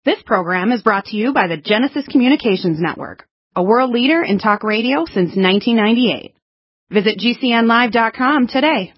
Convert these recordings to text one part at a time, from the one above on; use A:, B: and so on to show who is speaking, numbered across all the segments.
A: This program is brought to you by the Genesis Communications Network, a world leader in talk radio since 1998. Visit GCNlive.com today.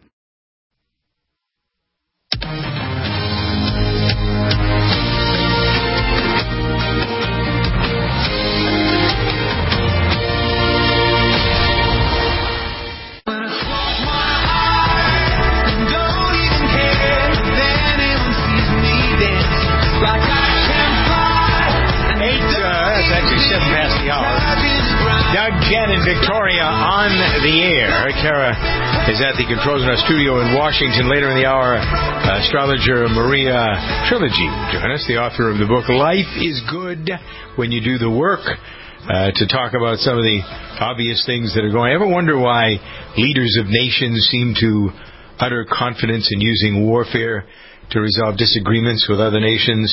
B: Doug, Jen, and Victoria on the air. Kara is at the controls in our studio in Washington. Later in the hour, astrologer Maria Trilogy join us, the author of the book Life is Good When You Do the Work, to talk about some of the obvious things that are going. Ever wonder why leaders of nations seem to utter confidence in using warfare to resolve disagreements with other nations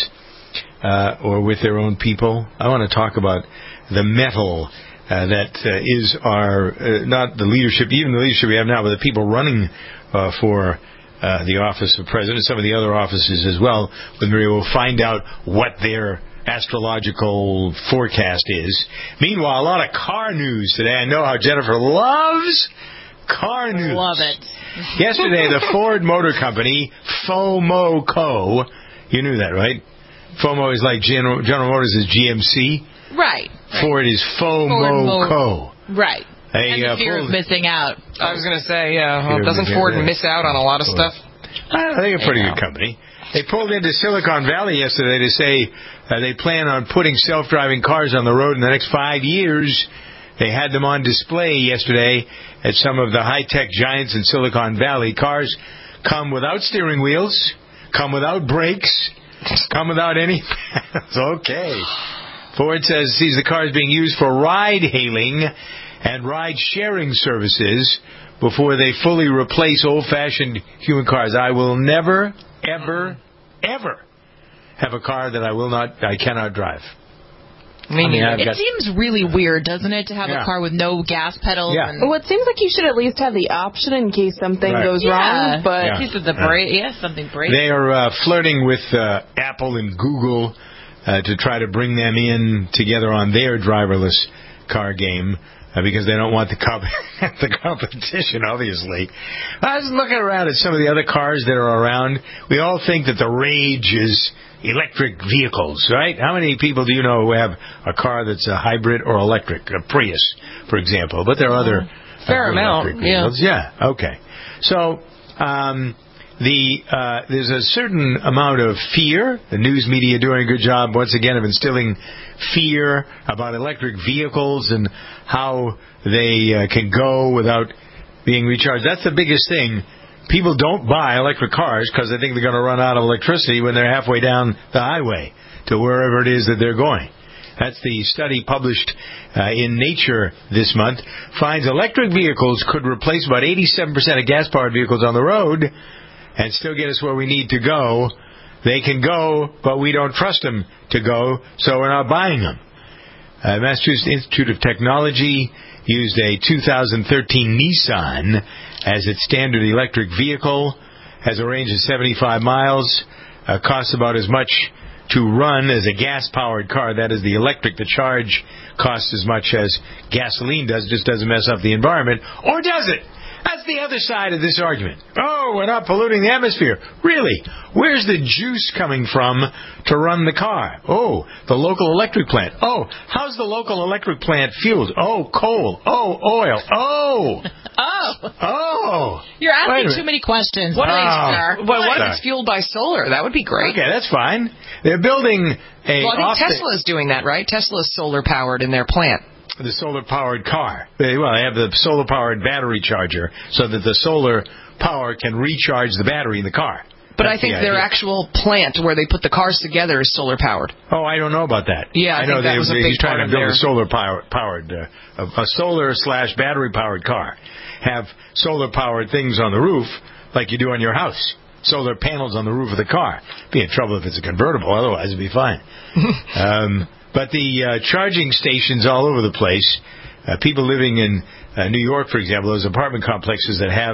B: or with their own people? I want to talk about the metal that is our, not the leadership, even the leadership we have now, but the people running for the office of president, some of the other offices as well. But Maria will find out what their astrological forecast is. Meanwhile, a lot of car news today. I know how Jennifer loves car news.
C: Love it.
B: Yesterday, the Ford Motor Company, FOMO Co., you knew that, right? FOMO is like General Motors is GMC.
C: Right.
B: Ford is FOMO Co.
C: Right. And the fear of missing out.
D: I was going to say, doesn't Ford miss out on a lot of stuff?
B: I think a pretty good company. They pulled into Silicon Valley yesterday to say they plan on putting self-driving cars on the road in the next 5 years. They had them on display yesterday at some of the high-tech giants in Silicon Valley. Cars come without steering wheels, come without brakes, come without any... It's okay. Ford says sees the cars being used for ride-hailing and ride-sharing services before they fully replace old-fashioned human cars. I will never, ever, ever have a car that I cannot drive.
C: It seems really weird, doesn't it, to have a car with no gas pedals?
E: Yeah. Well, it seems like you should at least have the option in case something goes wrong. But
C: in case of something breaks.
B: They are flirting with Apple and Google to try to bring them in together on their driverless car game because they don't want the competition, obviously. I was looking around at some of the other cars that are around. We all think that the rage is electric vehicles, right? How many people do you know who have a car that's a hybrid or electric? A Prius, for example. But there are other
D: fair amount
B: vehicles. Yeah, okay. So there's a certain amount of fear. The news media doing a good job, once again, of instilling fear about electric vehicles and how they can go without being recharged. That's the biggest thing. People don't buy electric cars because they think they're going to run out of electricity when they're halfway down the highway to wherever it is that they're going. That's the study published in Nature this month. Finds electric vehicles could replace about 87% of gas-powered vehicles on the road and still get us where we need to go. They can go, but we don't trust them to go, so we're not buying them. Massachusetts Institute of Technology used a 2013 Nissan as its standard electric vehicle. Has a range of 75 miles. Costs about as much to run as a gas-powered car. That is, the electric, the charge costs as much as gasoline does. Just doesn't mess up the environment. Or does it? That's the other side of this argument. Oh, we're not polluting the atmosphere. Really? Where's the juice coming from to run the car? Oh, the local electric plant. Oh, how's the local electric plant fueled? Oh, coal. Oh, oil. Oh. Oh.
C: You're asking too many questions.
D: What if it's fueled by solar? That would be great.
B: Okay, that's fine. They're building a...
D: Well, I think Tesla's doing that, right? Tesla's solar-powered in their plant.
B: The solar-powered car. They have the solar-powered battery charger so that the solar power can recharge the battery in the car.
D: But I think their actual plant where they put the cars together is solar-powered.
B: Oh, I don't know about that.
D: Yeah, I know that was a big
B: he's trying
D: part
B: to build
D: of
B: a solar-powered, a solar/battery-powered car. Have solar-powered things on the roof like you do on your house. Solar panels on the roof of the car. Be in trouble if it's a convertible, otherwise it'd be fine. But the charging stations all over the place, people living in New York, for example, those apartment complexes that have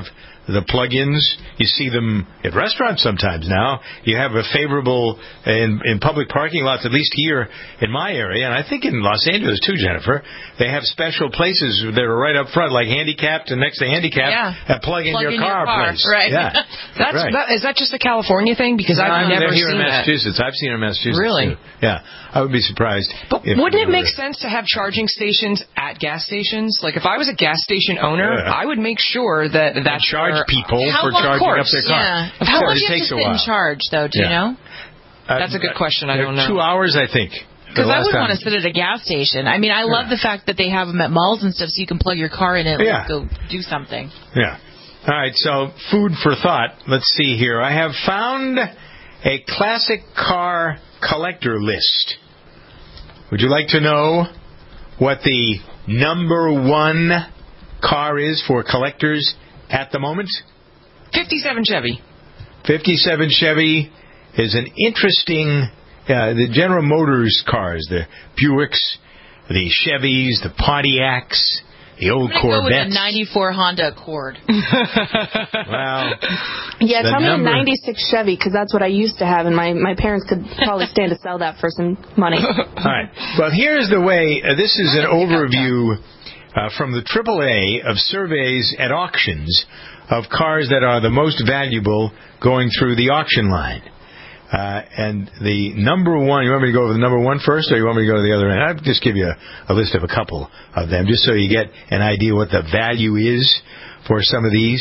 B: the plug-ins. You see them at restaurants sometimes now. You have a favorable in public parking lots, at least here in my area, and I think in Los Angeles too, Jennifer. They have special places that are right up front, like handicapped and next to handicapped, and plug in your car place.
C: Right.
B: Yeah.
D: Is that just a California thing? Because I've never seen
B: in Massachusetts. I've seen it in Massachusetts.
D: Really?
B: Too. Yeah. I would be surprised.
D: But wouldn't it make sense to have charging stations at gas stations? Like if I was a gas station owner, I would make sure that
B: charge people for charging up their car.
C: Yeah. How long do you have to sit in charge, though? Do you know?
D: That's a good question. I don't know.
B: 2 hours, I think.
C: Because I wouldn't want to sit at a gas station. I mean, I love the fact that they have them at malls and stuff, so you can plug your car in and go do something.
B: Yeah. All right, so food for thought. Let's see here. I have found a classic car collector list. Would you like to know what the number one car is for collectors at the moment?
D: 57 Chevy.
B: 57 Chevy is an interesting... the General Motors cars, the Buicks, the Chevys, the Pontiacs, the old Corvettes.
C: Go with the 94 Honda Accord.
B: Well,
E: tell me a 96 Chevy, because that's what I used to have, and my parents could probably stand to sell that for some money.
B: All right. Well, here's the way. This is an overview from the AAA of surveys at auctions of cars that are the most valuable going through the auction line. And the number one, you want me to go over the number one first, or you want me to go to the other end? I'll just give you a list of a couple of them, just so you get an idea what the value is for some of these.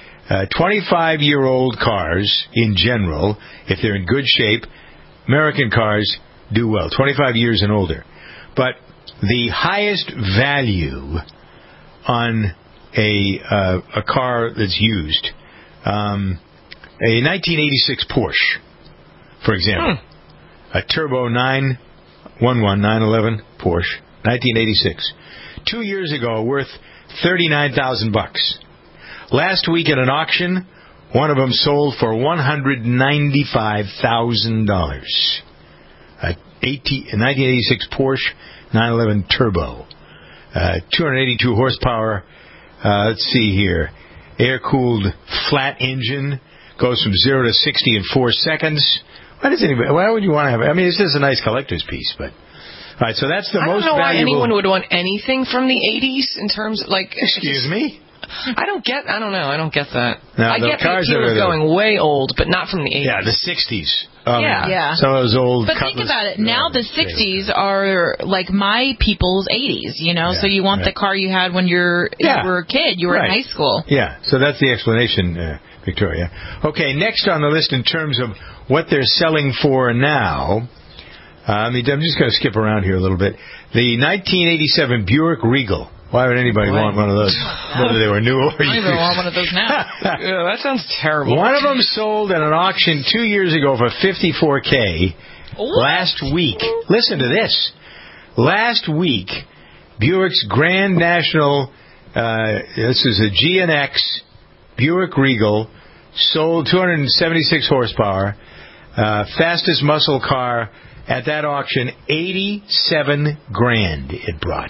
B: 25-year-old cars, in general, if they're in good shape, American cars do well, 25 years and older. But the highest value on a car that's used, a 1986 Porsche, for example, a turbo 911 Porsche, 1986. 2 years ago, worth $39,000. Last week at an auction, one of them sold for $195,000. A 1986 Porsche 911 turbo, 282 horsepower. Let's see here, air-cooled flat engine, goes from 0 to 60 in 4 seconds. Why would you want to have it? I mean, it's just a nice collector's piece, but... All right, so that's the most valuable...
D: I don't know why anyone would want anything from the 80s in terms of, like...
B: Excuse me?
D: I don't get that.
B: Now,
D: I get the appeal of going way old, but not from the 80s.
B: Yeah, the 60s.
C: Yeah.
B: Some of those old...
C: But think about it. Now the 60s are like my people's 80s, you know? So you want the car you had when you were a kid. You were in high school.
B: Yeah, so that's the explanation, Victoria. Okay, next on the list in terms of what they're selling for now... I'm just going to skip around here a little bit. The 1987 Buick Regal. Why would anybody want one of those? Whether they were new or used.
C: I don't even want one of those now.
D: That sounds terrible.
B: One of them sold at an auction 2 years ago for $54,000. Last week. Listen to this. Last week, Buick's Grand National, this is a GNX Buick Regal, sold 276 horsepower, fastest muscle car. At that auction, $87,000 it brought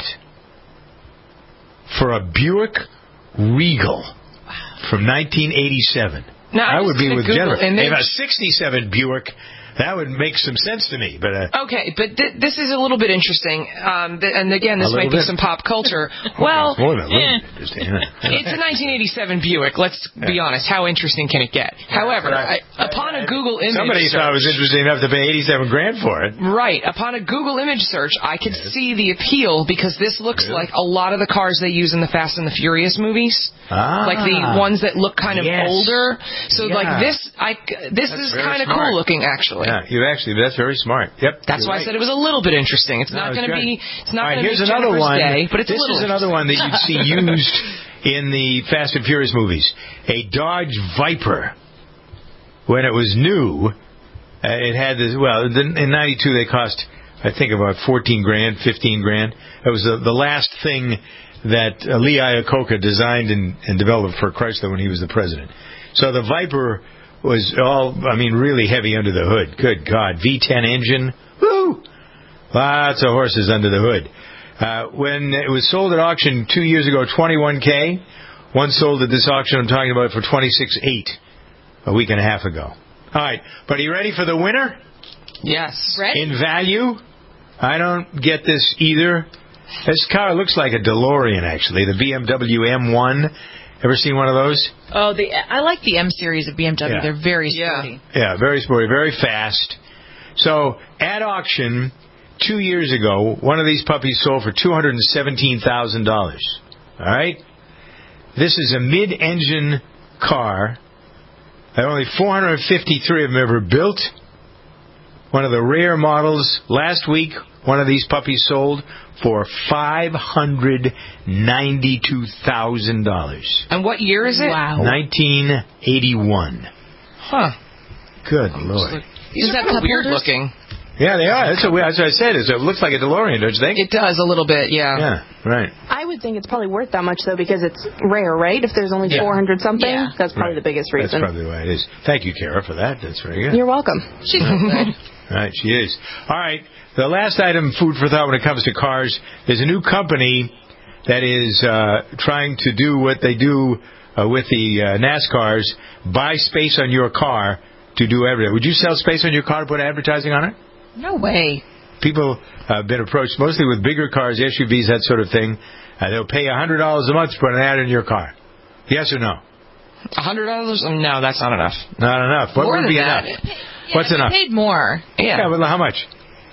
B: for a Buick Regal from 1987.
D: Now,
B: I would be with Jennifer.
D: If
B: a 67 Buick, that would make some sense to me. But
D: okay, but this is a little bit interesting. And again, this might be some pop culture. Well,
B: more than a little bit interesting.
D: It's a 1987 Buick. Let's be honest. How interesting can it get? However, upon a Google image
B: somebody
D: search,
B: thought it was interesting enough to pay $87,000 for it.
D: Right. Upon a Google image search, I could see the appeal because this looks like a lot of the cars they use in the Fast and the Furious movies. Like the ones that look kind of older. So like this is kind of cool looking actually.
B: Yeah, that's very smart. Yep.
D: That's why I said it was a little bit interesting. It's not going to be
B: here's another one.
D: Day, but it's
B: this is another one that you'd see used in the Fast and Furious movies. A Dodge Viper. When it was new, it had this, in 92 they cost, I think, about $14,000, $15,000. It was the last thing that Lee Iacocca designed and developed for Chrysler when he was the president. So the Viper was really heavy under the hood. Good God. V10 engine. Woo! Lots of horses under the hood. When it was sold at auction 2 years ago, $21,000. One sold at this auction I'm talking about for $26,800 a week and a half ago. All right, but are you ready for the winner?
D: Yes.
C: Ready?
B: In value, I don't get this either. This car looks like a DeLorean, actually, the BMW M1. Ever seen one of those?
C: Oh, I like the M series of BMW.
B: Yeah.
C: They're very sporty.
B: Yeah, very sporty, very fast. So, at auction 2 years ago, one of these puppies sold for $217,000. All right? This is a mid-engine car that only 453 of them ever built. One of the rare models. Last week, one of these puppies sold for $592,000.
D: And what year is it?
C: Wow.
B: 1981.
D: Huh.
B: Good Lord.
D: These are kind of weird looking.
B: Yeah, they are. That's what I said. It looks like a DeLorean, don't you think?
D: It does a little bit, yeah.
B: Yeah, right.
E: I would think it's probably worth that much, though, because it's rare, right? If there's only 400-something, that's probably the biggest reason.
B: That's probably why it is. Thank you, Kara, for that. That's very good.
E: You're welcome.
C: She's so good.
B: Right, she is. All right, the last item, food for thought when it comes to cars, there's a new company that is trying to do what they do with the NASCARs, buy space on your car to do everything. Would you sell space on your car to put advertising on it?
C: No way.
B: People have been approached, mostly with bigger cars, SUVs, that sort of thing. They'll pay $100 a month to put an ad in your car. Yes or no?
D: $100? No, that's not enough.
B: Not enough. What would be enough? What's enough?
C: Paid more.
D: Yeah.
B: Well, how much?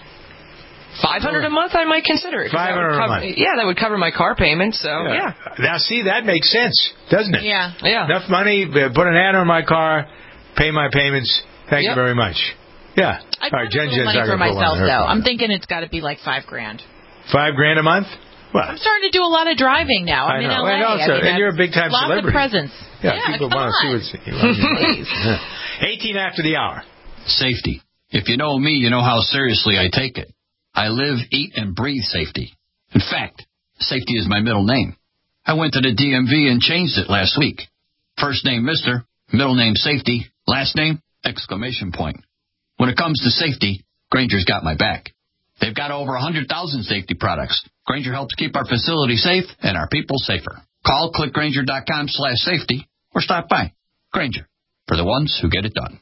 D: $500 a month, I might consider it.
B: $500 a month.
D: Yeah, that would cover my car payment, so yeah.
B: Now, see, that makes sense, doesn't it?
C: Yeah.
B: Enough money, put an ad on my car, pay my payments. Thank you very much. Yeah.
C: I'd
B: all right,
C: Jen's money for myself, though. I'm thinking it's got to be like $5,000.
B: $5,000 a month? Well,
C: I'm starting to do a lot of driving now. I'm in LA.
B: And also, and you're a big time celebrity.
C: Lots of presents.
B: Yeah, people want to see what's. Please. 18 after the hour.
F: Safety. If you know me, you know how seriously I take it. I live, eat, and breathe safety. In fact, safety is my middle name. I went to the DMV and changed it last week. First name Mr., middle name Safety, last name exclamation point. When it comes to safety, Grainger's got my back. They've got over 100,000 safety products. Grainger helps keep our facility safe and our people safer. Call clickgrainger.com/safety or stop by. Grainger, for the ones who get it done.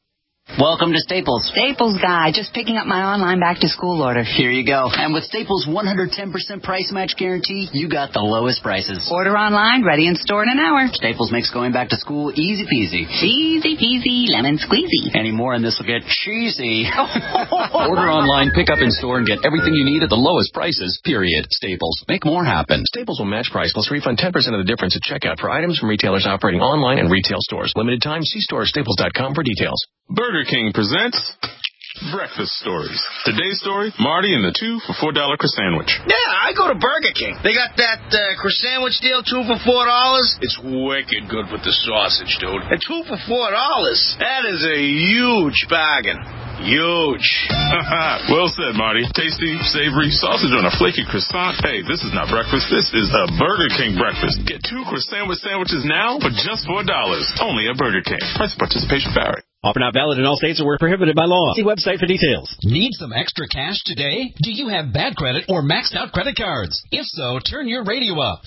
G: Welcome to Staples. Staples guy, just picking up my online back-to-school order. Here you go. And with Staples' 110% price match guarantee, you got the lowest prices. Order online, ready in store in an hour. Staples makes going back to school easy peasy. Easy peasy, lemon squeezy. Any more and this will get cheesy.
H: Order online, pick up in store, and get everything you need at the lowest prices, period. Staples. Make more happen. Staples will match price plus refund 10% of the difference at checkout for items from retailers operating online and retail stores. Limited time. See store at staples.com for details.
I: Burger King presents Breakfast Stories. Today's story, Marty and the 2 for $4 croissant.
J: Yeah, I go to Burger King. They got that croissant deal, 2 for $4. It's wicked good with the sausage, dude. And 2 for $4, that is a huge bargain. Huge.
I: Well said, Marty. Tasty, savory, sausage on a flaky croissant. Hey, this is not breakfast. This is a Burger King breakfast. Get 2 croissant sandwiches now for just $4. Only at Burger King. Price participation vary.
K: Offer not valid in all states or were prohibited by law. See website for details.
L: Need some extra cash today? Do you have bad credit or maxed out credit cards? If so, turn your radio up.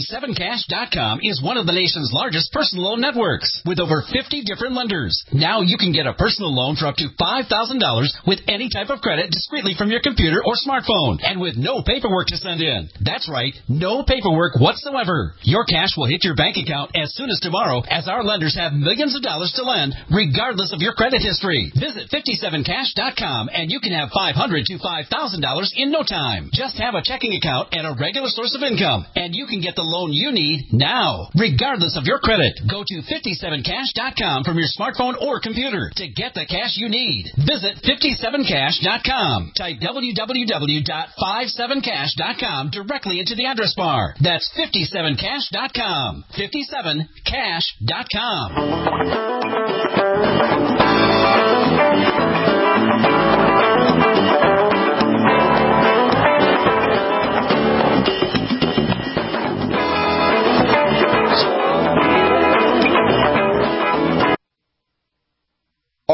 L: 57cash.com is one of the nation's largest personal loan networks with over 50 different lenders. Now you can get a personal loan for up to $5,000 with any type of credit discreetly from your computer or smartphone and with no paperwork to send in. That's right, no paperwork whatsoever. Your cash will hit your bank account as soon as tomorrow as our lenders have millions of dollars to lend regardless of your credit history. Visit 57cash.com and you can have $500 to $5,000 in no time. Just have a checking account and a regular source of income and you can get the loan you need now, regardless of your credit. Go to 57cash.com from your smartphone or computer to get the cash you need. Visit 57cash.com. Type www.57cash.com directly into the address bar. That's 57cash.com. 57cash.com.
M: Are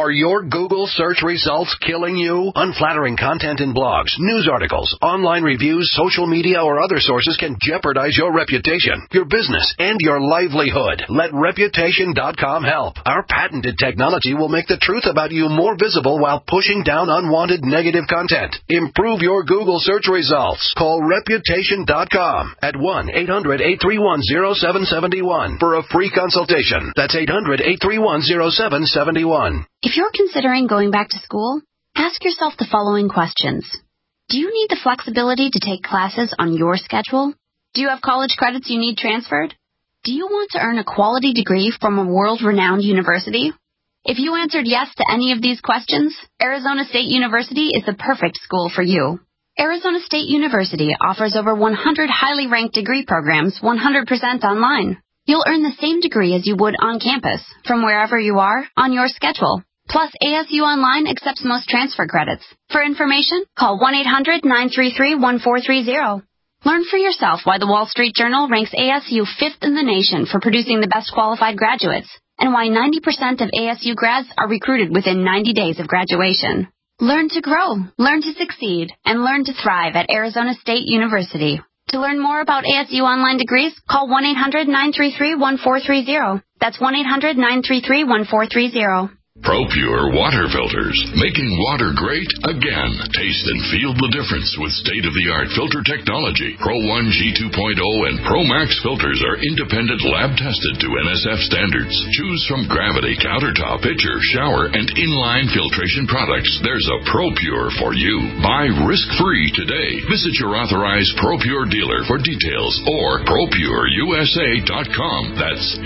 M: Are your Google search results killing you? Unflattering content in blogs, news articles, online reviews, social media, or other sources can jeopardize your reputation, your business, and your livelihood. Let Reputation.com help. Our patented technology will make the truth about you more visible while pushing down unwanted negative content. Improve your Google search results. Call Reputation.com at 1-800-831-0771 for a free consultation. That's 800-831-0771.
N: If you're considering going back to school, ask yourself the following questions. Do you need the flexibility to take classes on your schedule? Do you have college credits you need transferred? Do you want to earn a quality degree from a world-renowned university? If you answered yes to any of these questions, Arizona State University is the perfect school for you. Arizona State University offers over 100 highly ranked degree programs 100% online. You'll earn the same degree as you would on campus, from wherever you are, on your schedule. Plus, ASU Online accepts most transfer credits. For information, call 1-800-933-1430. Learn for yourself why the Wall Street Journal ranks ASU 5th in the nation for producing the best qualified graduates, and why 90% of ASU grads are recruited within 90 days of graduation. Learn to grow, learn to succeed, and learn to thrive at Arizona State University. To learn more about ASU Online degrees, call 1-800-933-1430. That's 1-800-933-1430.
O: ProPure water filters, making water great again. Taste and feel the difference with state-of-the-art filter technology. Pro 1 G2.0 and Pro Max filters are independent lab-tested to NSF standards. Choose from Gravity, Countertop, Pitcher, Shower, and Inline filtration products. There's a ProPure for you. Buy risk-free today. Visit your authorized ProPure dealer for details or ProPureUSA.com. That's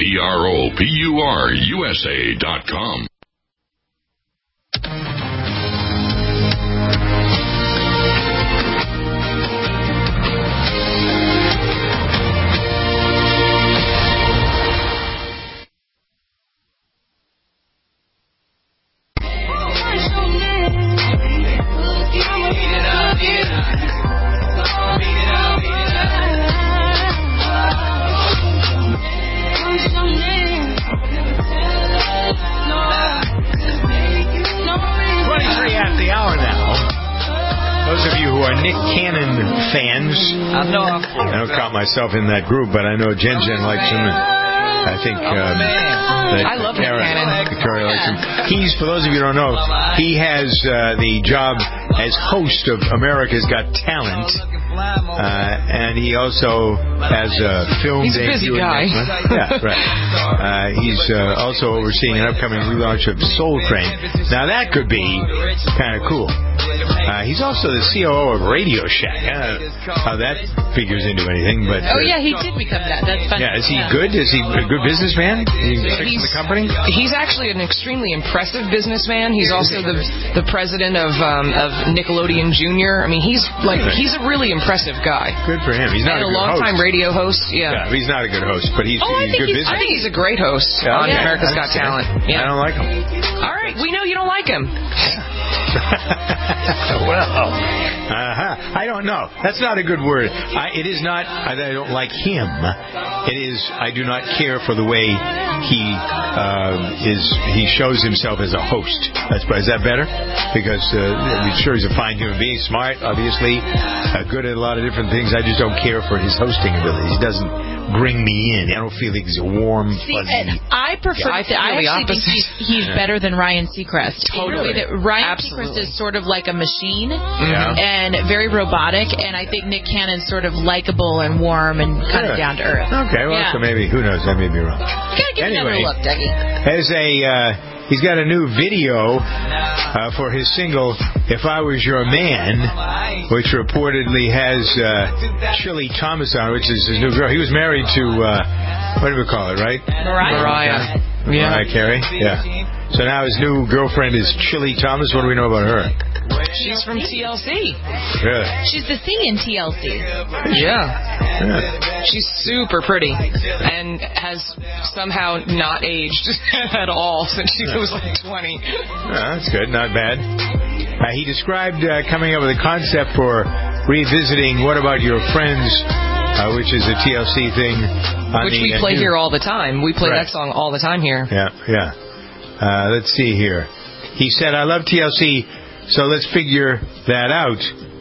O: ProPureUSA.com.
B: Nick Cannon fans. I don't count myself in that group, but I know Jen likes him, and I think
D: I love Nick Cannon.
B: Victoria likes him. He's, for those of you who don't know, he has the job as host of America's Got Talent, and he also has a film debut.
D: He's a busy guy.
B: Yeah, right. He's also overseeing an upcoming relaunch of Soul Train. Now that could be kind of cool. He's also the COO of Radio Shack. I don't know how that figures into anything, but
C: yeah, he did become that. That's funny.
B: Yeah, is he good? Is he a good businessman? He's the company.
D: He's actually an extremely impressive businessman. He's also the president of Nickelodeon Junior. I mean, he's a really impressive guy.
B: Good for him. He's not a good
D: long-time radio host. Yeah,
B: he's not a good host, but he's a good businessman.
D: I think he's a great host on America's Got Talent. Yeah.
B: I don't like him.
D: All right, we know you don't like him.
B: Well, I don't know. That's not a good word. It is not that I don't like him. It is I do not care for the way he shows himself as a host. Is that better? Because I'm sure he's a fine human being, smart, obviously, good at a lot of different things. I just don't care for his hosting abilities. He doesn't bring me in. I don't feel like he's a warm, fuzzy.
C: I prefer. I actually think he's better than Ryan Seacrest.
D: Totally.
C: Ryan Seacrest is sort of like a machine and very robotic, and I think Nick Cannon's sort of likable and warm and kind of down to earth.
B: Okay, well, so maybe, who knows, I may be wrong.
C: Gotta give another look, Dougie.
B: He's got a new video for his single, If I Was Your Man, which reportedly has Chili Thomas on, which is his new girl. He was married to, what do we call it, right?
D: Mariah.
B: Mariah Carey? Yeah. So now his new girlfriend is Chili Thomas. What do we know about her?
D: She's from TLC.
B: Really?
C: She's the singing TLC.
D: Yeah. She's super pretty and has somehow not aged at all since she was like 20.
B: That's good. Not bad. He described coming up with a concept for revisiting What About Your Friends, which is a TLC thing.
D: Which we play here all the time. We play that song all the time here.
B: Yeah. Let's see here. he said, I love TLC, so let's figure that out.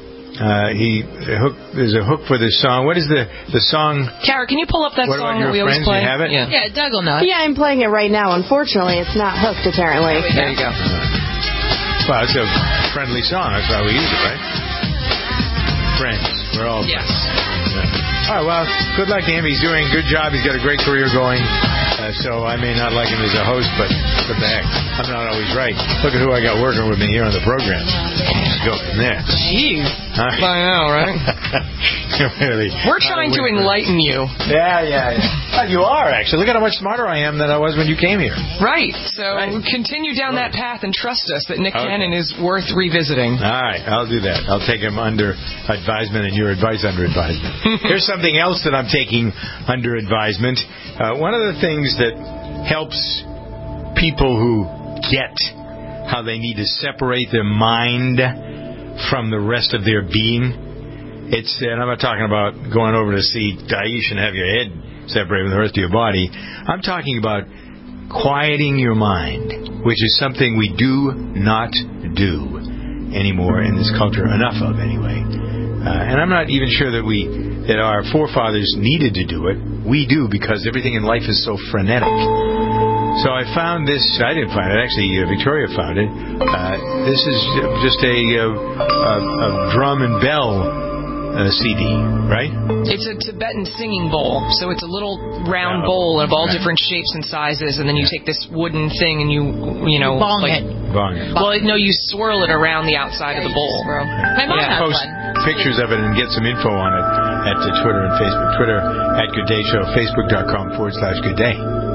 B: There's a hook for this song. What is the song?
D: Kara, can you pull up that song that we always play?
B: You have it?
C: Yeah, Doug will know it.
E: Yeah, I'm playing it right now. Unfortunately, it's not hooked, apparently.
D: There you go.
B: Well, it's a friendly song. That's why we use it, right? Friends. We're all friends. Yeah. All right, well, good luck to him. He's doing a good job. He's got a great career going. So I may not like him as a host, but what the heck? I'm not always right. Look at who I got working with me here on the program. Let's go from there.
D: Jeez. I know, right?
B: Really.
D: We're trying to enlighten you.
B: Yeah. Well, you are, actually. Look at how much smarter I am than I was when you came here.
D: Right. So continue down that path and trust us that Nick Cannon is worth revisiting.
B: All right. I'll do that. I'll take him under advisement and your advice under advisement. Here's something else that I'm taking under advisement. One of the things that helps people who get how they need to separate their mind from the rest of their being, and I'm not talking about going over to see Daish and have your head separated from the rest of your body. I'm talking about quieting your mind, which is something we do not do anymore in this culture, enough of anyway. And I'm not even sure that our forefathers needed to do it. We do, because everything in life is so frenetic. So I found this. I didn't find it. Actually, Victoria found it. This is just a drum and bell CD, right?
D: It's a Tibetan singing bowl. So it's a little round bowl of all different shapes and sizes, and then you take this wooden thing and you
C: bong it.
B: Bong it.
D: Well, no, you swirl it around the outside of the bowl.
C: My mom has
B: post
C: one.
B: Pictures of it and get some info on it at Twitter and Facebook. Twitter at Good Day Show, Facebook.com/Good Day.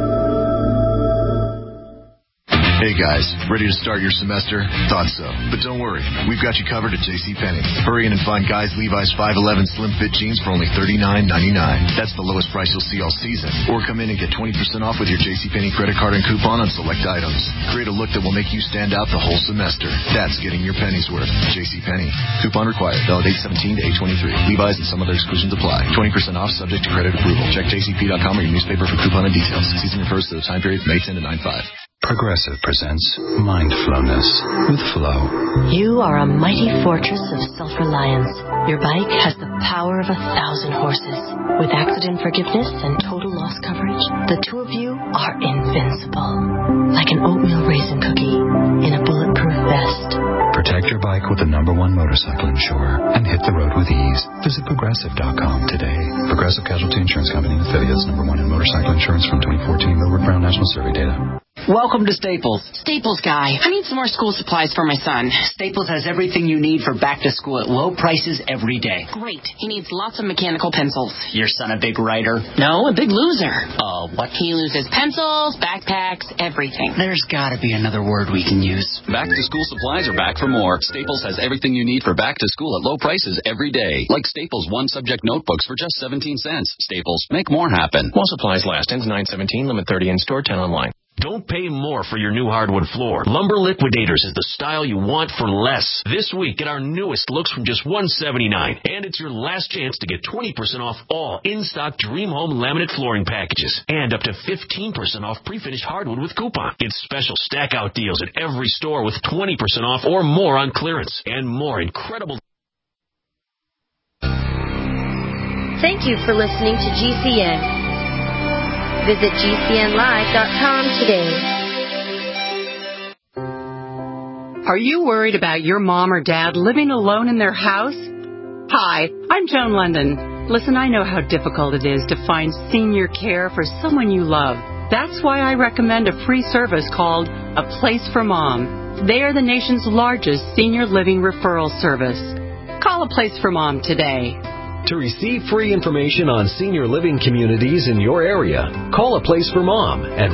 P: Hey guys, ready to start your semester? Thought so. But don't worry, we've got you covered at JCPenney. Hurry in and find guys Levi's 511 slim fit jeans for only $39.99. That's the lowest price you'll see all season. Or come in and get 20% off with your JCPenney credit card and coupon on select items. Create a look that will make you stand out the whole semester. That's getting your pennies worth. JCPenney. Coupon required. Valid 8/17 to 8/23. Levi's and some other exclusions apply. 20% off subject to credit approval. Check jcp.com or your newspaper for coupon and details. Season refers to the time period May 10 to 9/5.
Q: Progressive presents Mindflowness with Flo.
R: You are a mighty fortress of self-reliance. Your bike has the power of 1,000 horses. With accident forgiveness and total loss coverage, the two of you are invincible. Like an oatmeal raisin cookie in a bulletproof vest.
Q: Protect your bike with the #1 motorcycle insurer and hit the road with ease. Visit Progressive.com today. Progressive Casualty Insurance Company, affiliates #1 in motorcycle insurance from 2014 Millward Brown National Survey data.
G: Welcome to Staples. Staples guy. I need some more school supplies for my son. Staples has everything you need for back to school at low prices every day. Great. He needs lots of mechanical pencils. Your son a big writer? No, a big loser. What? He loses pencils, backpacks, everything. There's gotta be another word we can use.
H: Back to school supplies are back for more. Staples has everything you need for back to school at low prices every day. Like Staples one subject notebooks for just 17 cents. Staples, make more happen. While supplies last. Ends 9/17, limit 30 in store, 10 online.
S: Don't pay more for your new hardwood floor. Lumber Liquidators is the style you want for less. This week, get our newest looks from just $179. And it's your last chance to get 20% off all in-stock Dream Home laminate flooring packages. And up to 15% off pre-finished hardwood with coupon. Get special stack-out deals at every store with 20% off or more on clearance. And more incredible...
T: Thank you for listening to GCN. Visit GCNlive.com today.
A: Are you worried about your mom or dad living alone in their house? Hi, I'm Joan London. Listen, I know how difficult it is to find senior care for someone you love. That's why I recommend a free service called A Place for Mom. They are the nation's largest senior living referral service. Call A Place for Mom today.
U: To receive free information on senior living communities in your area, call A Place for Mom at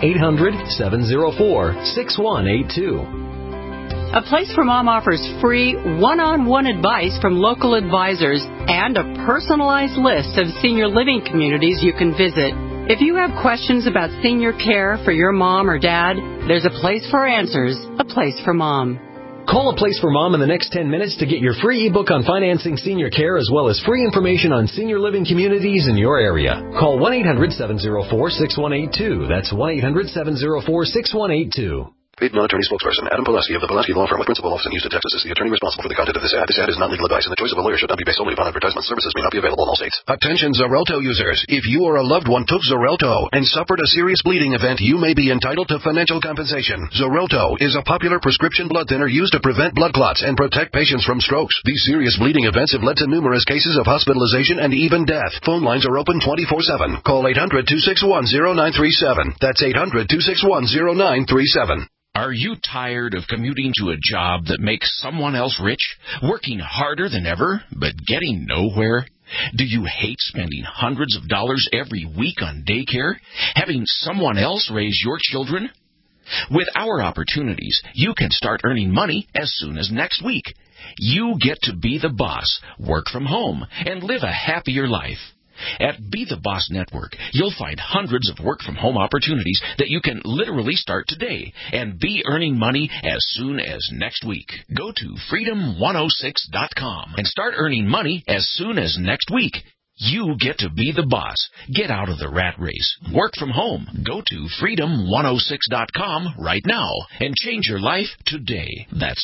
U: 1-800-704-6182.
A: A Place for Mom offers free one-on-one advice from local advisors and a personalized list of senior living communities you can visit. If you have questions about senior care for your mom or dad, there's a place for answers, A Place for Mom.
U: Call A Place for Mom in the next 10 minutes to get your free ebook on financing senior care as well as free information on senior living communities in your area. Call 1-800-704-6182. That's 1-800-704-6182.
M: Paid non-attorney spokesperson Adam Pulaski of the Pulaski Law Firm with principal office in Houston, Texas is the attorney responsible for the content of this ad. This ad is not legal advice, and the choice of a lawyer should not be based solely upon advertisement. Services may not be available in all states. Attention Xarelto users. If you or a loved one took Xarelto and suffered a serious bleeding event, you may be entitled to financial compensation. Xarelto is a popular prescription blood thinner used to prevent blood clots and protect patients from strokes. These serious bleeding events have led to numerous cases of hospitalization and even death. Phone lines are open 24/7. Call 800-261-0937. That's 800-261-0937.
S: Are you tired of commuting to a job that makes someone else rich, working harder than ever, but getting nowhere? Do you hate spending hundreds of dollars every week on daycare, having someone else raise your children? With our opportunities, you can start earning money as soon as next week. You get to be the boss, work from home, and live a happier life. At Be the Boss Network, you'll find hundreds of work-from-home opportunities that you can literally start today and be earning money as soon as next week. Go to freedom106.com and start earning money as soon as next week. You get to be the boss. Get out of the rat race. Work from home. Go to freedom106.com right now and change your life today. That's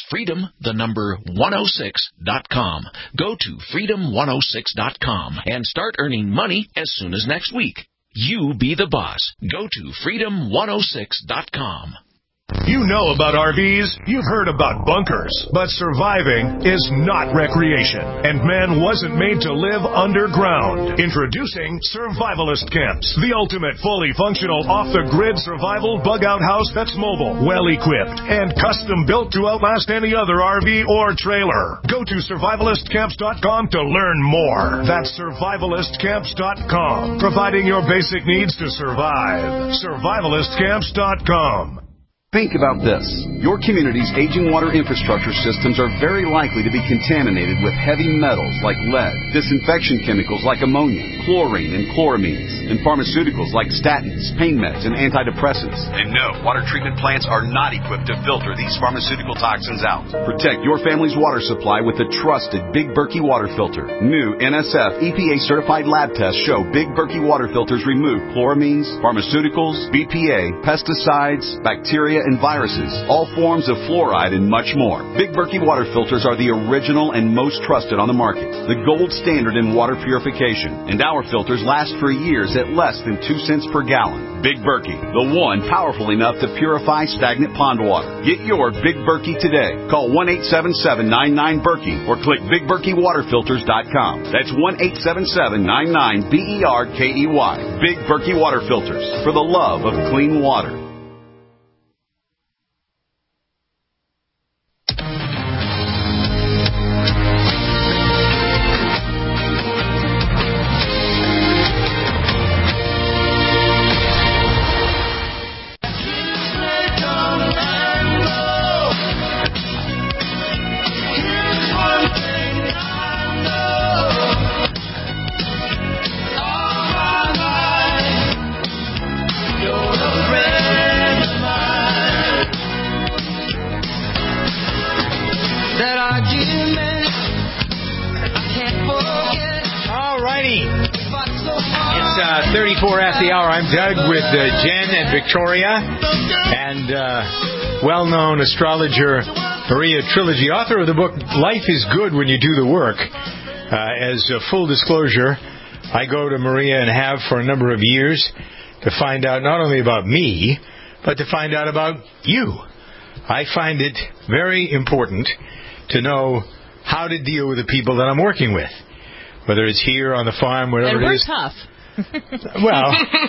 S: freedom106.com. Go to freedom106.com and start earning money as soon as next week. You be the boss. Go to freedom106.com.
F: You know about RVs, you've heard about bunkers, but surviving is not recreation, and man wasn't made to live underground. Introducing Survivalist Camps, the ultimate fully functional off-the-grid survival bug-out house that's mobile, well-equipped, and custom-built to outlast any other RV or trailer. Go to survivalistcamps.com to learn more. That's survivalistcamps.com, providing your basic needs to survive. Survivalistcamps.com.
V: Think about this. Your community's aging water infrastructure systems are very likely to be contaminated with heavy metals like lead, disinfection chemicals like ammonia, chlorine and chloramines, and pharmaceuticals like statins, pain meds, and antidepressants. And no, water treatment plants are not equipped to filter these pharmaceutical toxins out. Protect your family's water supply with the trusted Big Berkey water filter. New NSF EPA-certified lab tests show Big Berkey water filters remove chloramines, pharmaceuticals, BPA, pesticides, bacteria, and viruses, all forms of fluoride, and much more. Big Berkey water filters are the original and most trusted on the market, the gold standard in water purification, and our filters last for years at less than 2 cents per gallon. Big Berkey, the one powerful enough to purify stagnant pond water. Get your Big Berkey today. Call 1-877-99-BERKEY or click BigBerkeyWaterFilters.com. That's 1-877-99-BERKEY. Big Berkey Water Filters, for the love of clean water.
B: It's 34 after the hour. I'm Doug with Jen and Victoria and well-known astrologer Maria Trilogy, author of the book Life is Good When You Do the Work. As a full disclosure, I go to Maria and have for a number of years to find out not only about me, but to find out about you. I find it very important to know how to deal with the people that I'm working with, whether it's here on the farm, whatever it is.
C: And we're tough.
B: Well,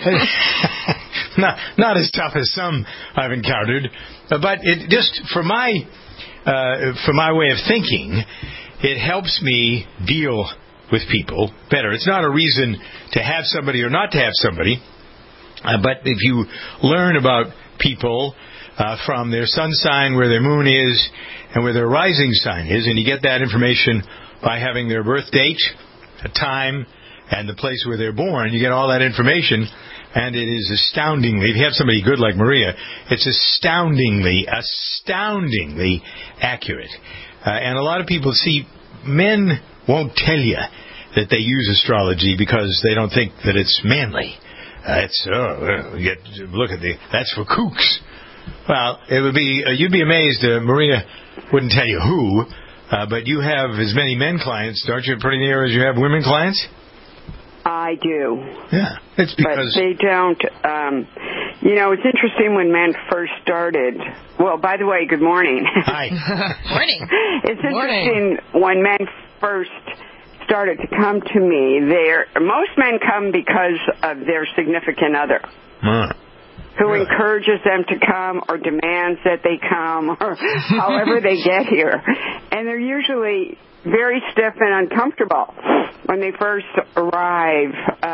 B: not as tough as some I've encountered, but it just for my way of thinking, it helps me deal with people better. It's not a reason to have somebody or not to have somebody, but if you learn about people from their sun sign, where their moon is, and where their rising sign is, and you get that information by having their birth date, a time, and the place where they're born, you get all that information, and it is astoundingly, if you have somebody good like Maria, it's astoundingly accurate. And a lot of people, see, men won't tell you that they use astrology because they don't think that it's manly. Look at that's for kooks. Well, it would be you'd be amazed. Maria wouldn't tell you who, but you have as many men clients, don't you? Pretty near as you have women clients.
I: I do.
B: Yeah, it's because
I: but they don't. It's interesting when men first started. Well, by the way, good morning.
B: Hi.
C: Morning.
I: It's interesting when men first started to come to me. Most men come because of their significant other. Who really? Encourages them to come or demands that they come or however they get here. And they're usually very stiff and uncomfortable when they first arrive,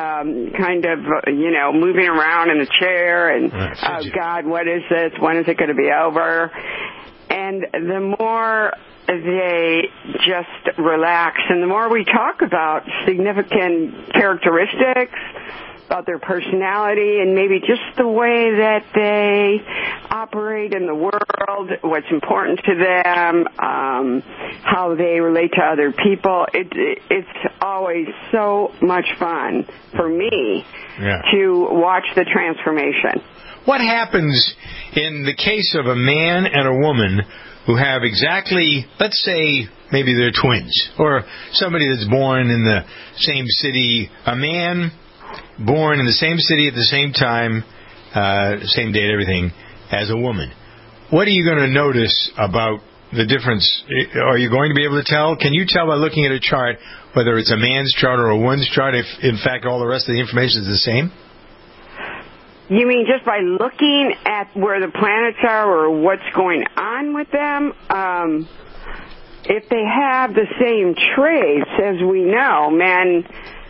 I: moving around in the chair and, oh, God, what is this? When is it going to be over? And the more they just relax and the more we talk about significant characteristics, about their personality and maybe just the way that they operate in the world, what's important to them, how they relate to other people. It's always so much fun for me to watch the transformation.
B: What happens in the case of a man and a woman who have exactly, let's say, maybe they're twins, or somebody that's born in the same city, a man born in the same city at the same time, same date, everything, as a woman. What are you going to notice about the difference? Are you going to be able to tell? Can you tell by looking at a chart whether it's a man's chart or a woman's chart if, in fact, all the rest of the information is the same?
I: You mean just by looking at where the planets are or what's going on with them? If they have the same traits, as we know, men...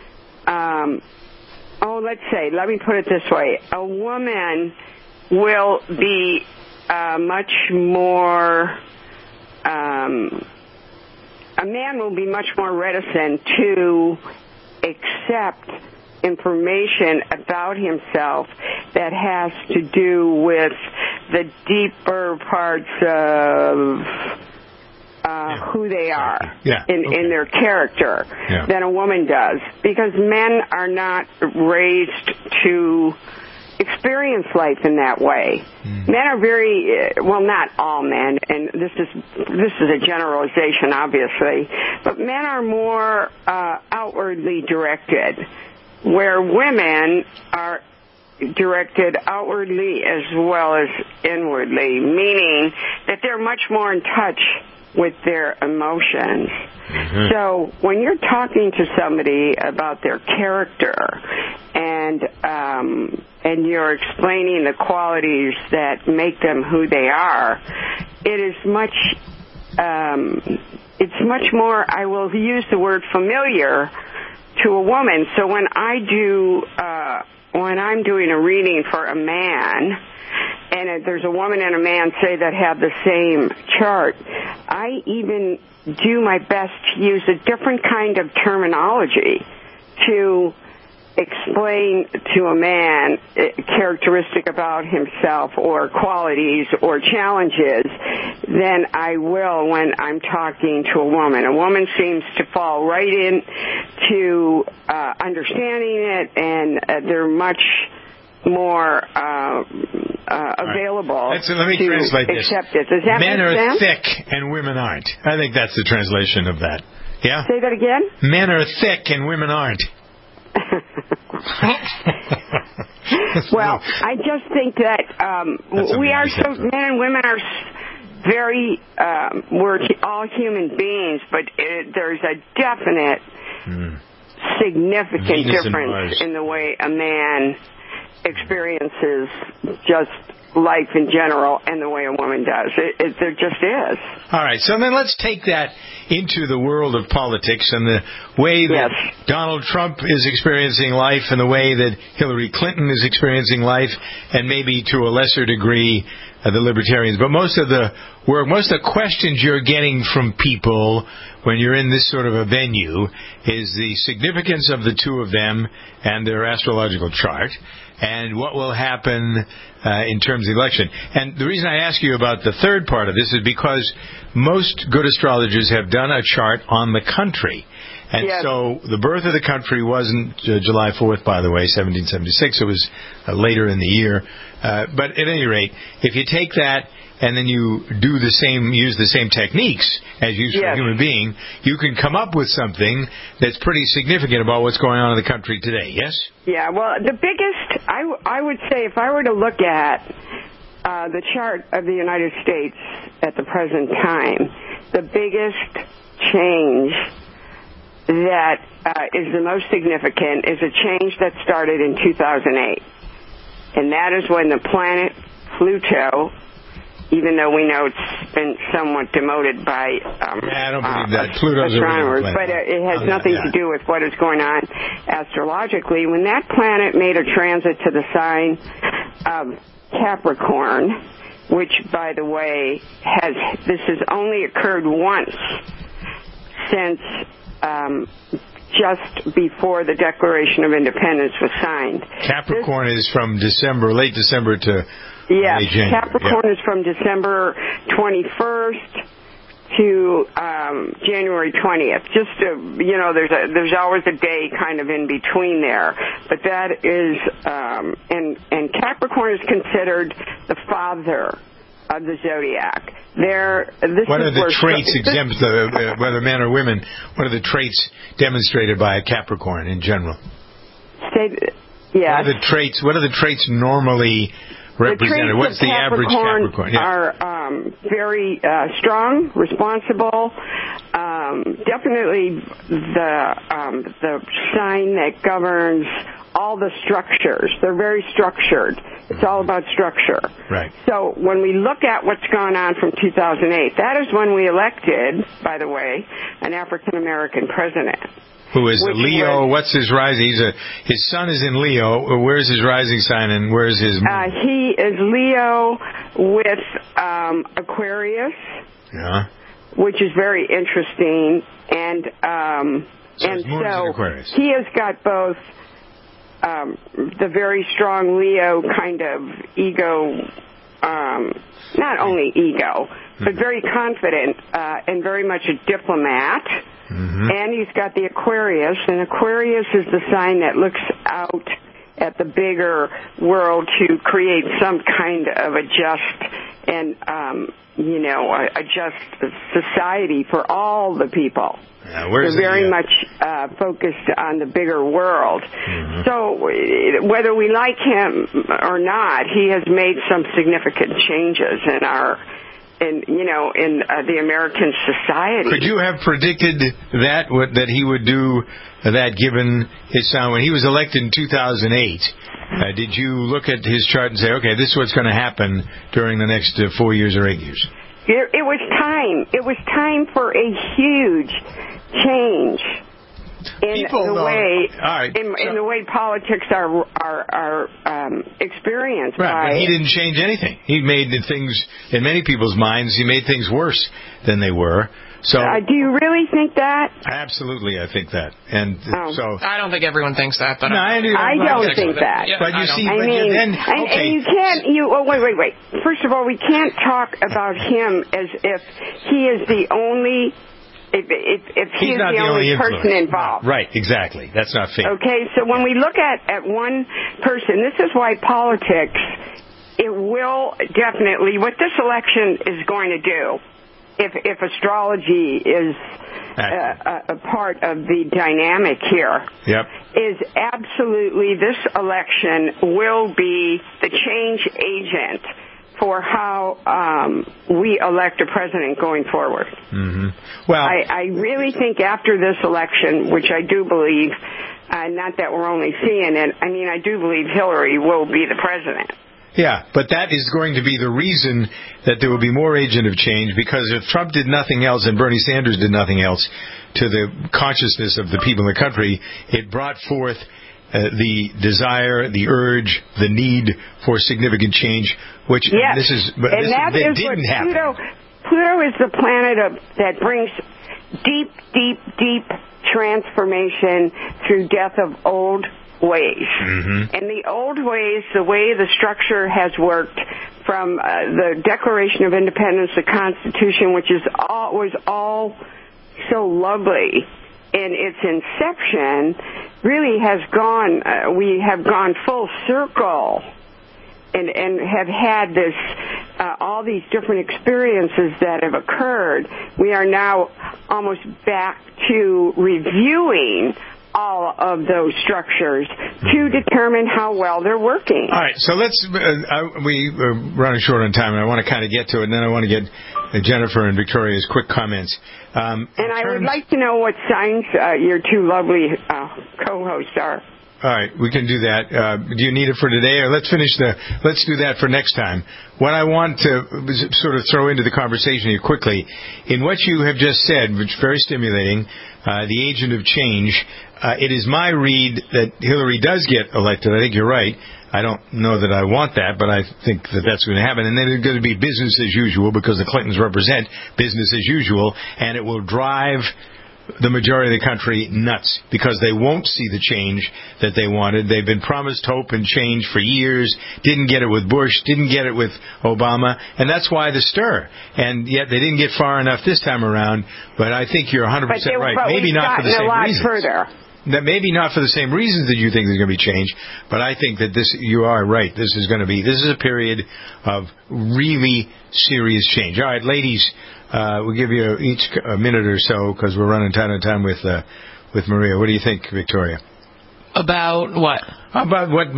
I: let me put it this way. A woman will be much more... a man will be much more reticent to accept information about himself that has to do with the deeper parts of... who they are in their character than a woman does. Because men are not raised to experience life in that way. Men are very, not all men, and this is a generalization, obviously, but men are more outwardly directed, where women are directed outwardly as well as inwardly, meaning that they're much more in touch with their emotions. So when you're talking to somebody about their character and you're explaining the qualities that make them who they are, it's much more, I will use the word familiar to a woman. So when I'm doing a reading for a man, and there's a woman and a man, say, that have the same chart, I even do my best to use a different kind of terminology to explain to a man a characteristic about himself or qualities or challenges than I will when I'm talking to a woman. A woman seems to fall right in to understanding it, and they're much more available
B: let me
I: to
B: translate this.
I: Accept it. Does that
B: Men
I: make
B: are
I: sense?
B: thick and women aren't. I think that's the translation of that. Yeah?
I: Say that again?
B: Men are thick and women aren't.
I: Well, I just think that men and women are very, we're all human beings, but there's a definite significant difference in the way a man experiences just life in general and the way a woman does. There just is.
B: All right, so then let's take that into the world of politics and the way that Donald Trump is experiencing life and the way that Hillary Clinton is experiencing life, and maybe to a lesser degree the Libertarians. But most of the questions you're getting from people when you're in this sort of a venue is the significance of the two of them and their astrological chart, and what will happen in terms of the election. And the reason I ask you about the third part of this is because most good astrologers have done a chart on the country. And so the birth of the country wasn't July 4th, by the way, 1776. It was later in the year. But at any rate, if you take that and then you use the same techniques as used for a human being, you can come up with something that's pretty significant about what's going on in the country today, yes?
I: Yeah, well, the biggest, I would say, if I were to look at the chart of the United States at the present time, the biggest change that is the most significant is a change that started in 2008. And that is when the planet Pluto, even though we know it's been somewhat demoted by
B: I don't believe that. Pluto's
I: astronomers, but it has nothing to do with what is going on astrologically. When that planet made a transit to the sign of Capricorn, which, by the way, this has only occurred once since just before the Declaration of Independence was signed.
B: Capricorn is from late December to
I: Yes, Capricorn is from December 21st to January 20th. Just to, there's always a day kind of in between there, but that is and Capricorn is considered the father of the zodiac.
B: What are the traits whether men or women? What are the traits demonstrated by a Capricorn in general? What are the traits normally represented? What's the average Capricorn?
I: Are very strong, responsible. Definitely the sign that governs all the structures. They're very structured. It's all about structure.
B: Right.
I: So when we look at what's gone on from 2008, that is when we elected, by the way, an African American president.
B: Who is a Leo? What's his rising? His sun is in Leo. Where's his rising sign and where's his moon?
I: He is Leo with Aquarius.
B: Yeah.
I: Which is very interesting, and
B: so
I: he has got both the very strong Leo kind of ego, not only ego, but very confident and very much a diplomat. Mm-hmm. And he's got the Aquarius, and Aquarius is the sign that looks out at the bigger world to create some kind of a just and a just society for all the people. They're very much focused on the bigger world. Mm-hmm. So whether we like him or not, he has made some significant changes in the American society.
B: Could you have predicted that he would do that given his sound? When he was elected in 2008, did you look at his chart and say, okay, this is what's going to happen during the next 4 years or 8 years?
I: It was time. It was time for a huge change in the way politics are experienced.
B: Right, but he didn't change anything. He made things, in many people's minds, he made things worse than they were. So,
I: do you really think that?
B: Absolutely, I think that. And so
D: I don't think everyone thinks that, but
I: I don't think that.
B: Yeah, but you see,
I: and you can't. Wait. First of all, we can't talk about him as if he is the only. If he's the only person involved.
B: Right, exactly. That's not fair.
I: Okay, so when we look at one person, this is why politics, it will definitely, what this election is going to do, if astrology is a part of the dynamic here, is absolutely this election will be the change agent for how we elect a president going forward.
B: Mm-hmm. Well,
I: I really think after this election, which I do believe, not that we're only seeing it, I do believe Hillary will be the president.
B: Yeah, but that is going to be the reason that there will be more agent of change, because if Trump did nothing else and Bernie Sanders did nothing else to the consciousness of the people in the country, it brought forth the desire, the urge, the need for significant change, which didn't happen.
I: Pluto is the planet that brings deep, deep, deep transformation through death of old ways. And the old ways, the way the structure has worked from the Declaration of Independence, the Constitution, which was all so lovely in its inception, really has gone, we have gone full circle and have had this, all these different experiences that have occurred. We are now almost back to reviewing all of those structures to determine how well they're working.
B: All right, so let's, we're running short on time, and I want to kind of get to it, and then I want to get Jennifer and Victoria's quick comments.
I: And I would like to know what signs your two lovely co-hosts are.
B: All right, we can do that. Do you need it for today, or let's do that for next time. What I want to sort of throw into the conversation here quickly, in what you have just said, which is very stimulating, the agent of change, it is my read that Hillary does get elected. I think you're right. I don't know that I want that, but I think that that's going to happen. And then it's going to be business as usual, because the Clintons represent business as usual, and it will drive the majority of the country nuts, because they won't see the change that they wanted. They've been promised hope and change for years, didn't get it with Bush, didn't get it with Obama, and that's why the stir. And yet they didn't get far enough this time around, but I think you're 100% right. Maybe not for the same reasons. That maybe not for the same reasons that you think there's going to be change, but I think that you are right. This is a period of really serious change. All right, ladies, we'll give you each a minute or so, because we're running tight on time with Maria. What do you think, Victoria?
D: About what?
B: About what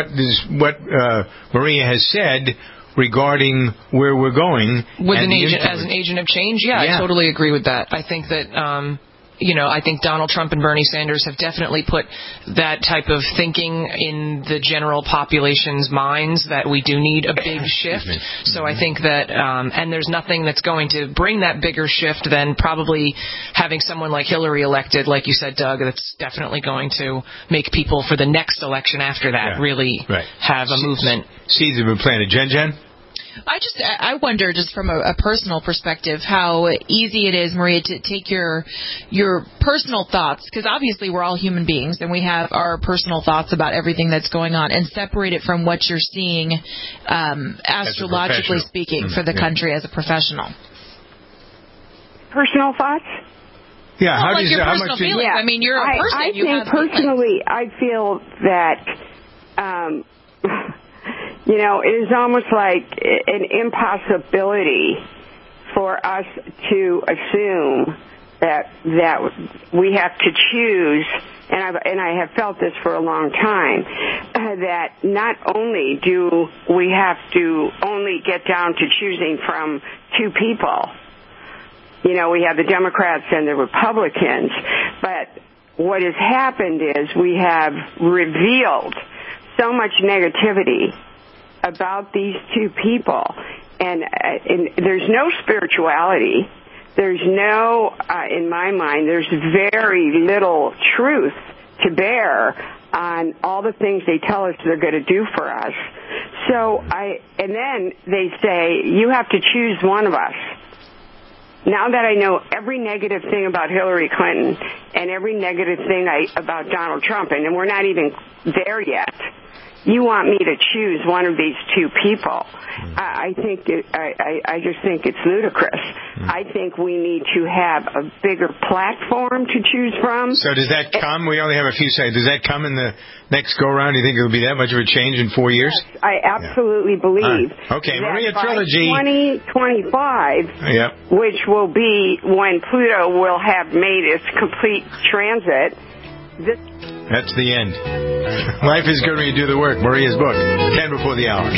B: Maria has said regarding where we're going
D: as an agent of change. Yeah, I totally agree with that. I think that I think Donald Trump and Bernie Sanders have definitely put that type of thinking in the general population's minds, that we do need a big shift. So I think that, and there's nothing that's going to bring that bigger shift than probably having someone like Hillary elected, like you said, Doug, that's definitely going to make people for the next election after that really have a movement.
B: Seeds have been planted. Jen?
C: I wonder, just from a personal perspective, how easy it is, Maria, to take your personal thoughts, because obviously we're all human beings and we have our personal thoughts about everything that's going on, and separate it from what you're seeing astrologically speaking for the country as a professional.
I: Personal thoughts?
B: Yeah,
C: how do you your personal feelings? I mean, you're a person.
I: I think personally, I feel that it is almost like an impossibility for us to assume that we have to choose, and I have felt this for a long time, that not only do we have to only get down to choosing from two people, we have the Democrats and the Republicans, but what has happened is we have revealed so much negativity about these two people, and there's no spirituality. There's no, in my mind, there's very little truth to bear on all the things they tell us they're going to do for us. And then they say, you have to choose one of us. Now that I know every negative thing about Hillary Clinton and every negative thing about Donald Trump, and we're not even there yet, you want me to choose one of these two people. I just think it's ludicrous. I think we need to have a bigger platform to choose from.
B: So does that come? We only have a few seconds. Does that come in the next go-round? Do you think it will be that much of a change in 4 years?
I: Yes, I absolutely believe.
B: Okay, Maria Trilogy.
I: 2025, which will be when Pluto will have made its complete transit.
B: That's the end. Life is good when you do the work. Maria's book, 10 before the hour.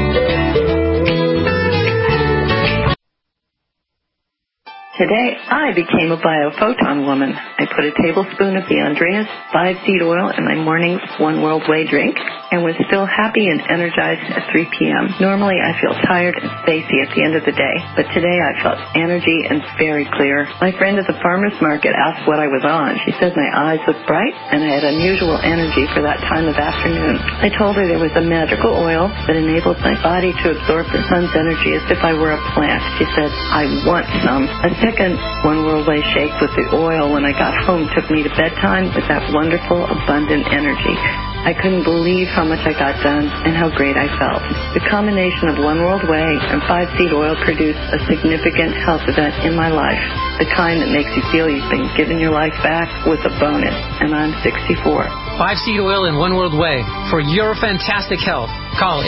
J: Today, I became a biophoton woman. I put a tablespoon of the Andreas 5-seed oil in my morning One World Way drink and was still happy and energized at 3 p.m. Normally, I feel tired and spacey at the end of the day, but today I felt energy and very clear. My friend at the farmer's market asked what I was on. She said my eyes looked bright and I had unusual energy for that time of afternoon. I told her there was a magical oil that enabled my body to absorb the sun's energy as if I were a plant. She said, I want some. A second One World Way shake with the oil when I got home took me to bedtime with that wonderful, abundant energy. I couldn't believe how much I got done and how great I felt. The combination of One World Way and 5-Seed Oil produced a significant health event in my life, the kind that makes you feel you've been given your life back with a bonus, and I'm 64.
K: 5-Seed Oil and One World Way for your fantastic health. Call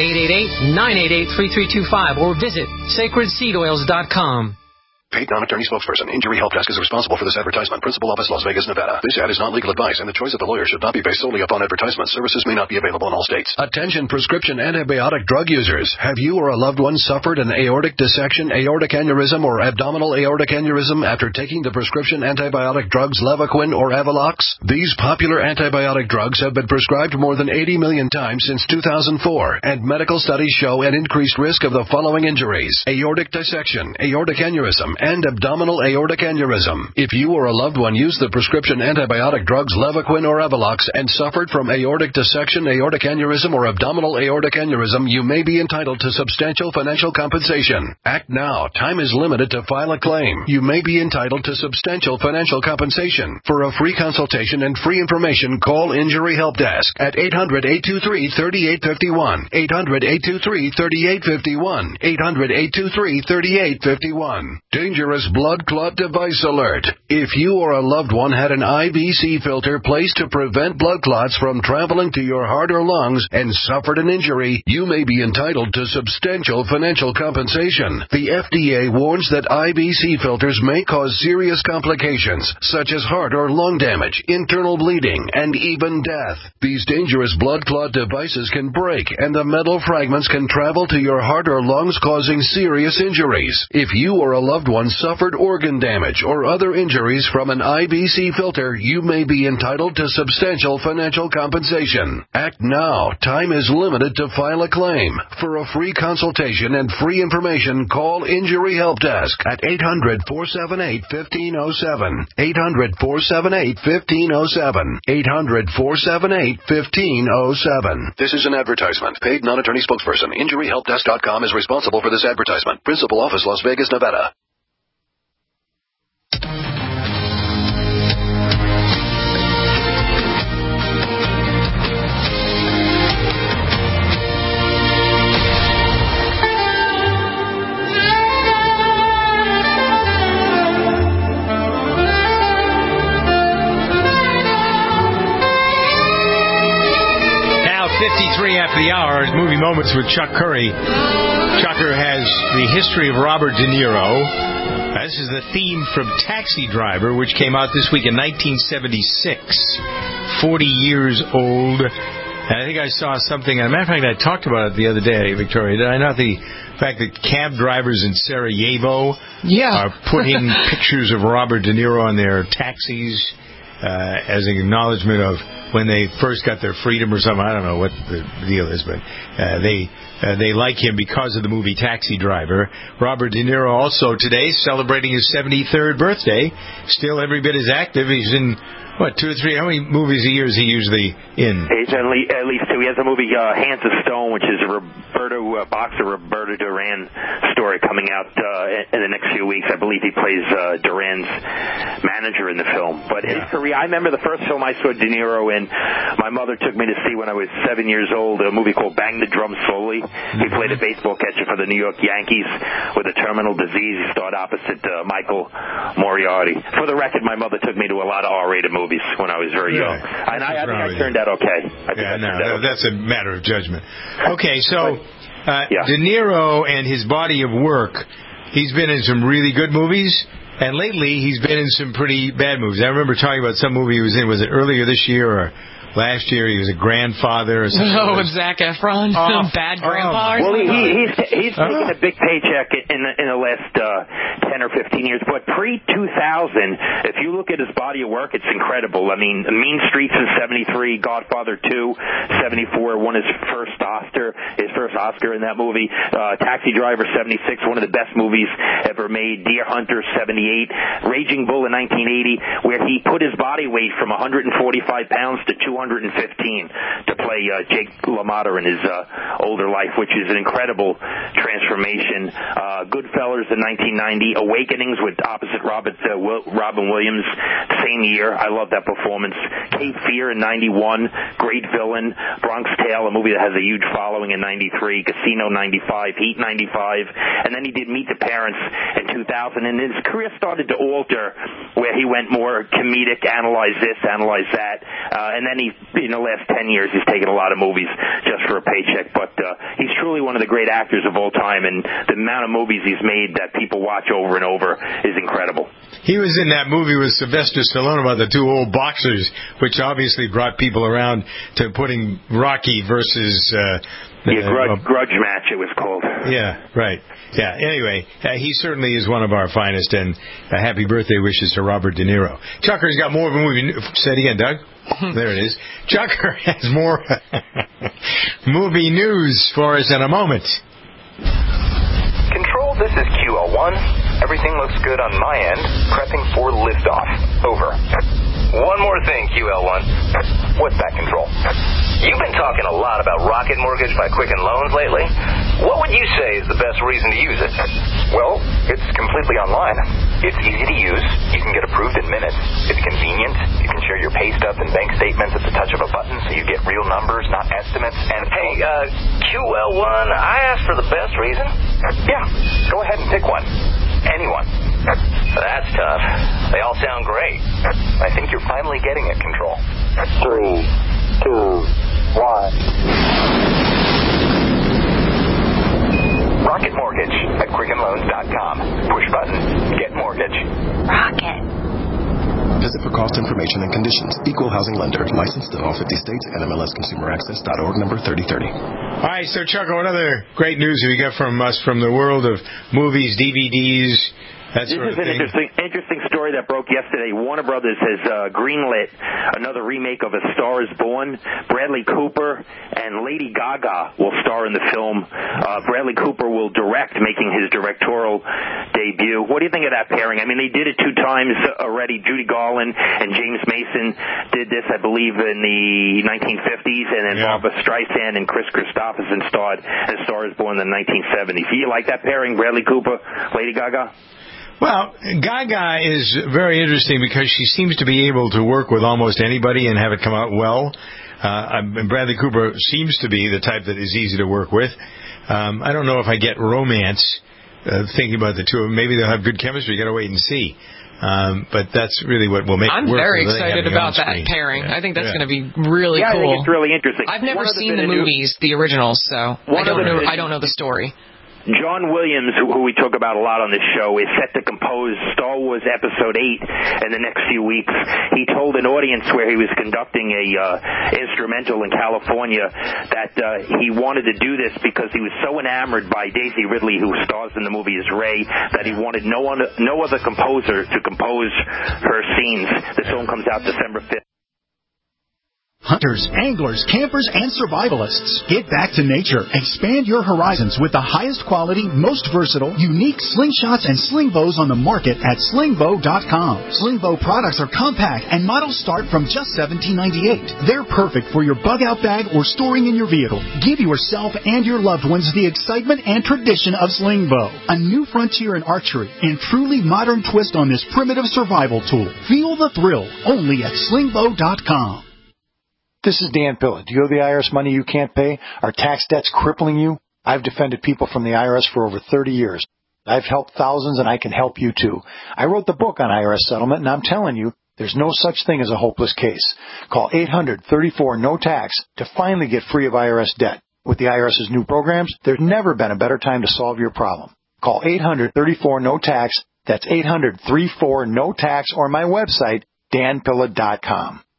K: 888-988-3325 or visit sacredseedoils.com.
M: Paid non-attorney spokesperson. Injury Help Desk is responsible for this advertisement. Principal office, Las Vegas, Nevada. This ad is not legal advice, and the choice of the lawyer should not be based solely upon advertisement. Services may not be available in all states. Attention prescription antibiotic drug users. Have you or a loved one suffered an aortic dissection, aortic aneurysm, or abdominal aortic aneurysm after taking the prescription antibiotic drugs Levaquin or Avelox? These popular antibiotic drugs have been prescribed more than 80 million times since 2004, and medical studies show an increased risk of the following injuries: aortic dissection, aortic aneurysm, and abdominal aortic aneurysm. If you or a loved one used the prescription antibiotic drugs Levaquin or Avelox and suffered from aortic dissection, aortic aneurysm, or abdominal aortic aneurysm, you may be entitled to substantial financial compensation. Act now. Time is limited to file a claim. You may be entitled to substantial financial compensation. For a free consultation and free information, call Injury Help Desk at 800-823-3851. 800-823-3851. 800-823-3851. Dangerous blood clot device alert. If you or a loved one had an IVC filter placed to prevent blood clots from traveling to your heart or lungs and suffered an injury, you may be entitled to substantial financial compensation. The FDA warns that IVC filters may cause serious complications, such as heart or lung damage, internal bleeding, and even death. These dangerous blood clot devices can break, and the metal fragments can travel to your heart or lungs, causing serious injuries. If you or a loved one suffered organ damage or other injuries from an IVC filter, you may be entitled to substantial financial compensation. Act now. Time is limited to file a claim. For a free consultation and free information, call Injury Help Desk at 800-478-1507. 800-478-1507. 800-478-1507. This is an advertisement. Paid non-attorney spokesperson. InjuryHelpDesk.com is responsible for this advertisement. Principal office, Las Vegas, Nevada.
B: Now 53 after the hour, Movie Moments with Chuck Curry. Chucker has the history of Robert De Niro. This is the theme from Taxi Driver, which came out this week in 1976. 40 years old. And I think I saw something, as a matter of fact, I talked about it the other day, Victoria. Did I not? The fact that cab drivers in Sarajevo are putting pictures of Robert De Niro on their taxis as an acknowledgement of when they first got their freedom or something. I don't know what the deal is, but they like him because of the movie Taxi Driver. Robert De Niro also today celebrating his 73rd birthday. Still every bit as active. He's in, what, 2 or 3? How many movies a year is he usually in?
L: He's at least 2. He has a movie, Hands of Stone, which is boxer Roberto Duran story coming out in the next few weeks. I believe he plays Duran's manager in the film. But his career, I remember the first film I saw De Niro in, my mother took me to see when I was 7 years old, a movie called Bang the Drum Slowly. He played a baseball catcher for the New York Yankees with a terminal disease. He starred opposite Michael Moriarty. For the record, my mother took me to a lot of R-rated movies when I was very young. And I think I turned out okay.
B: That's a matter of judgment. Okay, so De Niro and his body of work, he's been in some really good movies, and lately he's been in some pretty bad movies. I remember talking about some movie he was in. Was it earlier this year or last year? He was a grandfather or something.
C: Oh, with Zac Efron, Bad Grandpa.
L: Well, he's taken a big paycheck in the last 10 or 15 years. But pre-2000, if you look at his body of work, it's incredible. I mean, Mean Streets in 73, Godfather 2, 74, won his first Oscar in that movie. Taxi Driver 76, one of the best movies ever made. Deer Hunter 78, Raging Bull in 1980, where he put his body weight from 145 pounds to 200 215 to play Jake LaMotta in his older life, which is an incredible transformation. Goodfellas in 1990, Awakenings with opposite Robin Williams, same year. I love that performance. Cape Fear in 91, great villain. Bronx Tale, a movie that has a huge following in 93. Casino 95, Heat 95, and then he did Meet the Parents in 2000, and his career started to alter where he went more comedic, analyze this, analyze that, and then in the last 10 years he's taken a lot of movies just for a paycheck, but he's truly one of the great actors of all time, and the amount of movies he's made that people watch over and over is incredible.
B: He was in that movie with Sylvester Stallone about the two old boxers, which obviously brought people around to putting Rocky versus
L: Grudge Match, it was called.
B: Yeah, right. Yeah, anyway, he certainly is one of our finest, and happy birthday wishes to Robert De Niro. Chucker's got more of a movie. Say it again, Doug. There it is. Chucker has more movie news for us in a moment.
N: Control, this is QL1. Everything looks good on my end. Prepping for liftoff. Over. One more thing, QL1. What's that, Control? You've been talking a lot about Rocket Mortgage by Quicken Loans lately. What would you say is the best reason to use it? Well, it's completely online. It's easy to use. You can get approved in minutes. It's convenient. You can share your pay stubs and bank statements at the touch of a button, so you get real numbers, not estimates. And hey, QL1, I asked for the best reason. Yeah, go ahead and pick one. Anyone. That's tough. They all sound great. I think you're finally getting it, Control. 3, 2, 1. Rocket Mortgage at QuickenLoans.com. Push button. Get mortgage.
T: Rocket.
O: Visit for cost information and conditions. Equal housing lender. Licensed in all 50 states. NMLSConsumerAccess.org number 3030.
B: All right, so Chuck, what other great news have you got from us from the world of movies, DVDs, that sort of thing?
L: This is an interesting story that broke yesterday. Warner Brothers has greenlit another remake of A Star Is Born. Bradley Cooper and Lady Gaga will star in the film. Bradley Cooper will direct, making his directorial debut. What do you think of that pairing? I mean, they did it 2 times already. Judy Garland and James Mason did this, I believe, in the 1950s, and then Barbra Streisand and Chris Christopherson starred in A Star Is Born in the 1970s. Do you like that pairing, Bradley Cooper, Lady Gaga?
B: Well, Gaga is very interesting because she seems to be able to work with almost anybody and have it come out well. And Bradley Cooper seems to be the type that is easy to work with. I don't know if I get romance thinking about the two of them. Maybe they'll have good chemistry. You got to wait and see. But that's really what will make it work.
D: I'm very excited about that pairing. I think that's going to be really cool.
L: I think it's really interesting.
D: I've never seen the movies, the originals, so I don't know the story.
L: John Williams, who we talk about a lot on this show, is set to compose Star Wars Episode 8 in the next few weeks. He told an audience where he was conducting a instrumental in California that he wanted to do this because he was so enamored by Daisy Ridley, who stars in the movie as Rey, that he wanted no other composer to compose her scenes. The film comes out December 5th.
W: Hunters, anglers, campers, and survivalists. Get back to nature. Expand your horizons with the highest quality, most versatile, unique slingshots and sling bows on the market at slingbow.com. Slingbow products are compact and models start from just $17.98. They're perfect for your bug-out bag or storing in your vehicle. Give yourself and your loved ones the excitement and tradition of Slingbow, a new frontier in archery and truly modern twist on this primitive survival tool. Feel the thrill only at slingbow.com.
X: This is Dan Pilla. Do you owe the IRS money you can't pay? Are tax debts crippling you? I've defended people from the IRS for over 30 years. I've helped thousands, and I can help you too. I wrote the book on IRS settlement, and I'm telling you, there's no such thing as a hopeless case. Call 800-34-NO-TAX to finally get free of IRS debt. With the IRS's new programs, there's never been a better time to solve your problem. Call 800-34-NO-TAX. That's 800-34-NO-TAX, or my website, danpilla.com.